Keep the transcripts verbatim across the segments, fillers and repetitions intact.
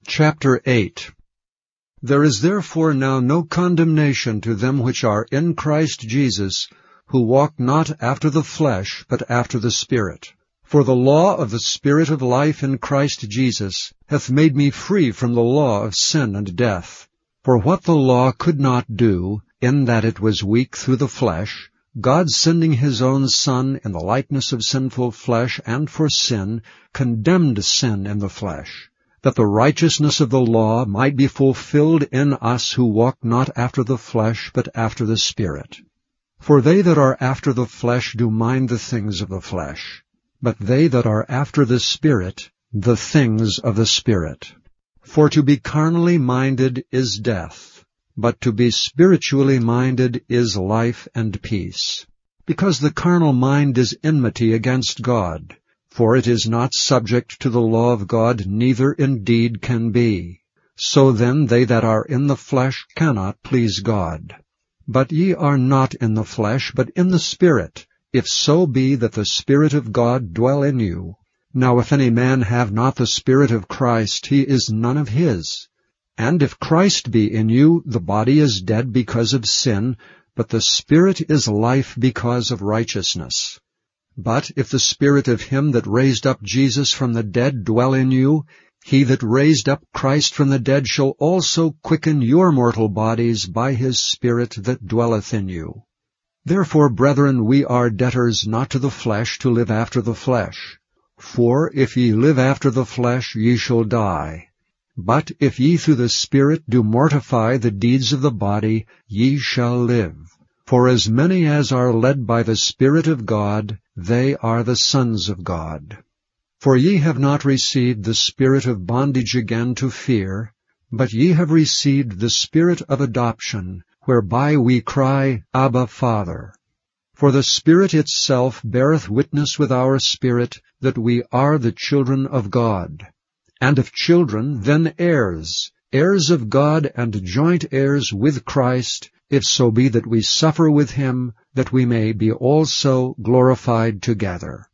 Chapter eight. There is therefore now no condemnation to them which are in Christ Jesus, who walk not after the flesh, but after the Spirit. For the law of the Spirit of life in Christ Jesus hath made me free from the law of sin and death. For what the law could not do, in that it was weak through the flesh, God sending his own Son in the likeness of sinful flesh, and for sin, condemned sin in the flesh, that the righteousness of the law might be fulfilled in us who walk not after the flesh, but after the Spirit. For they that are after the flesh do mind the things of the flesh, but they that are after the Spirit, the things of the Spirit. For to be carnally minded is death, but to be spiritually minded is life and peace. Because the carnal mind is enmity against God, for it is not subject to the law of God, neither indeed can be. So then they that are in the flesh cannot please God. But ye are not in the flesh, but in the Spirit, if so be that the Spirit of God dwell in you. Now if any man have not the Spirit of Christ, he is none of his. And if Christ be in you, the body is dead because of sin, but the Spirit is life because of righteousness. But if the Spirit of him that raised up Jesus from the dead dwell in you, he that raised up Christ from the dead shall also quicken your mortal bodies by his Spirit that dwelleth in you. Therefore, brethren, we are debtors not to the flesh to live after the flesh. For if ye live after the flesh, ye shall die. But if ye through the Spirit do mortify the deeds of the body, ye shall live. For as many as are led by the Spirit of God, they are the sons of God. For ye have not received the spirit of bondage again to fear, but ye have received the Spirit of adoption, whereby we cry, Abba, Father. For the Spirit itself beareth witness with our spirit that we are the children of God. And if children, then heirs, heirs of God and joint heirs with Christ, if so be that we suffer with him, that we may be also glorified together.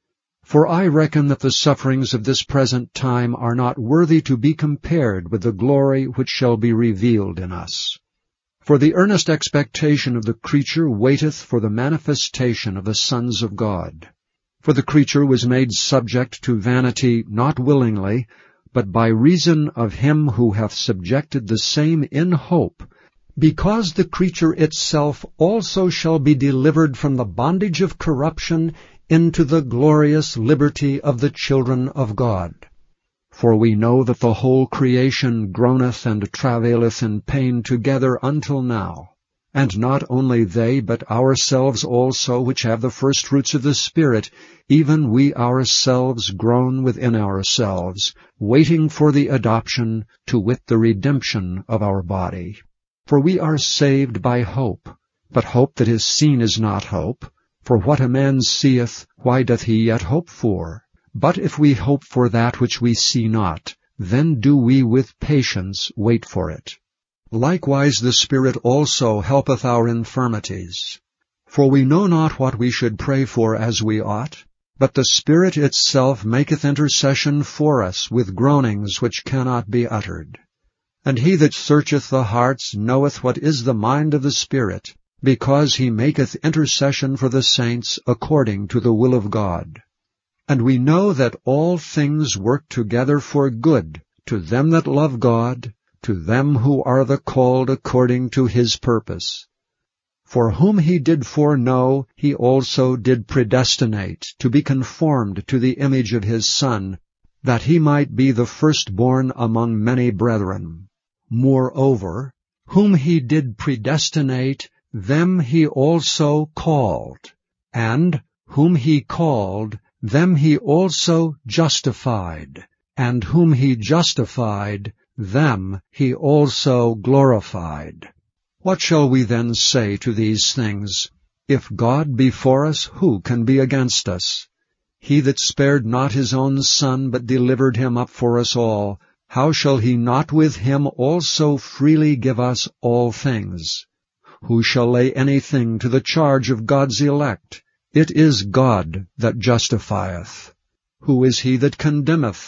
For I reckon that the sufferings of this present time are not worthy to be compared with the glory which shall be revealed in us. For the earnest expectation of the creature waiteth for the manifestation of the sons of God. For the creature was made subject to vanity not willingly, but by reason of him who hath subjected the same in hope, because the creature itself also shall be delivered from the bondage of corruption into the glorious liberty of the children of God. For we know that the whole creation groaneth and travaileth in pain together until now. And not only they, but ourselves also, which have the firstfruits of the Spirit, even we ourselves groan within ourselves, waiting for the adoption, to wit the redemption of our body. For we are saved by hope, but hope that is seen is not hope. For what a man seeth, why doth he yet hope for? But if we hope for that which we see not, then do we with patience wait for it. Likewise the Spirit also helpeth our infirmities. For we know not what we should pray for as we ought, but the Spirit itself maketh intercession for us with groanings which cannot be uttered. And he that searcheth the hearts knoweth what is the mind of the Spirit, because he maketh intercession for the saints according to the will of God. And we know that all things work together for good to them that love God, to them who are the called according to his purpose. For whom he did foreknow, he also did predestinate to be conformed to the image of his Son, that he might be the firstborn among many brethren. Moreover, whom he did predestinate, them he also called, and whom he called, them he also justified, and whom he justified, them he also glorified. What shall we then say to these things? If God be for us, who can be against us? He that spared not his own Son, but delivered him up for us all, how shall he not with him also freely give us all things? Who shall lay anything to the charge of God's elect? It is God that justifieth. Who is he that condemneth?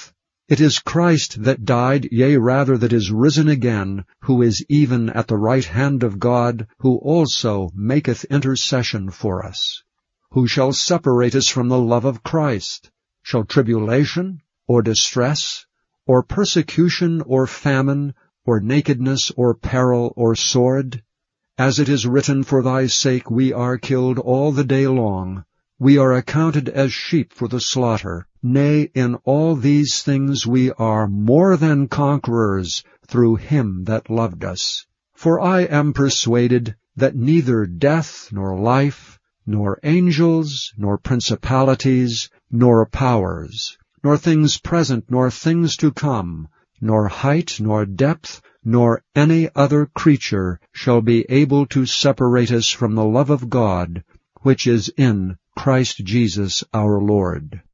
It is Christ that died, yea rather that is risen again, who is even at the right hand of God, who also maketh intercession for us. Who shall separate us from the love of Christ? Shall tribulation, or distress, or persecution, or famine, or nakedness, or peril, or sword? As it is written, For thy sake we are killed all the day long. We are accounted as sheep for the slaughter. Nay, in all these things we are more than conquerors through him that loved us. For I am persuaded that neither death, nor life, nor angels, nor principalities, nor powers, nor things present, nor things to come, nor height, nor depth, nor any other creature shall be able to separate us from the love of God, which is in Christ Jesus our Lord.